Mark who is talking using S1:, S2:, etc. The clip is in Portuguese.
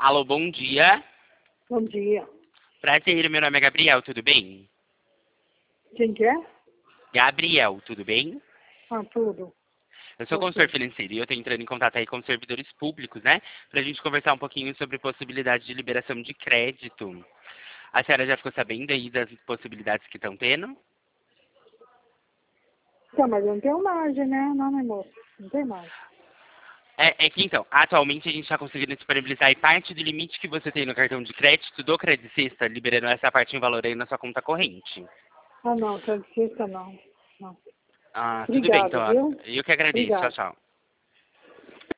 S1: Alô, bom dia.
S2: Bom dia.
S1: Prazer, meu nome é Gabriel, tudo bem?
S2: Quem que é?
S1: Gabriel, tudo bem?
S2: Ah, tudo.
S1: Eu sou consultor
S2: Você.
S1: financeiro e eu estou entrando em contato aí com os servidores públicos, né? Pra gente conversar um pouquinho sobre possibilidade de liberação de crédito. A senhora já ficou sabendo aí das possibilidades que estão tendo?
S2: Tá, mas eu não tenho margem, né? Não, né, moço? Não tem margem.
S1: É que então, atualmente a gente está conseguindo disponibilizar aí parte do limite que você tem no cartão de crédito do Credicista, liberando essa parte em valor aí na sua conta corrente.
S2: Ah, não, creditista não. Não.
S1: Ah, tudo bem,
S2: Obrigada,
S1: então.
S2: viu?
S1: Eu que agradeço. Tchau,
S2: Obrigada.
S1: tchau.